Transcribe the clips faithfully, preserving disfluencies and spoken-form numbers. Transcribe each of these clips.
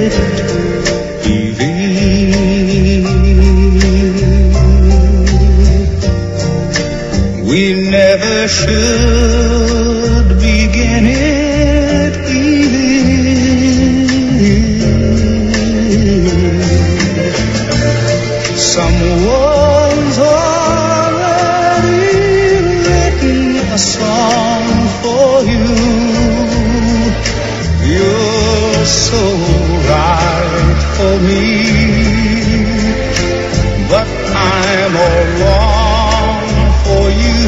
We never should begin it even. Someone's already written a song for you. You're so right for me, but I'm all wrong for you.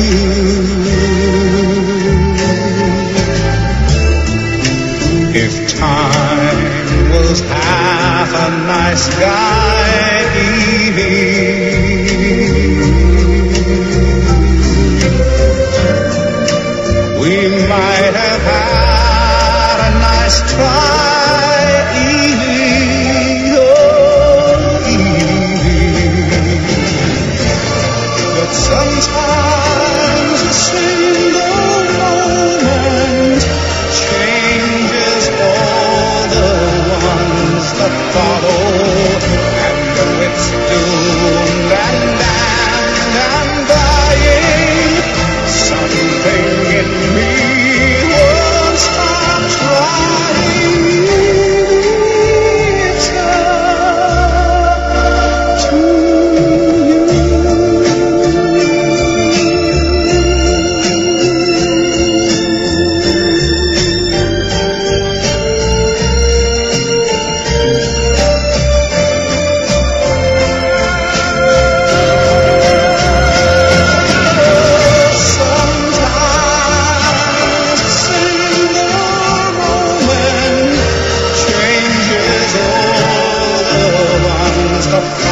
If time was half a nice guy, Evie, we might have had a nice try, Evie, oh Evie. But sometimes a single moment changes all the ones that follow, and though it's doomed and damned and dying, something in me won't stop trying. It's up to you. Sometimes a single moment changes all the ones that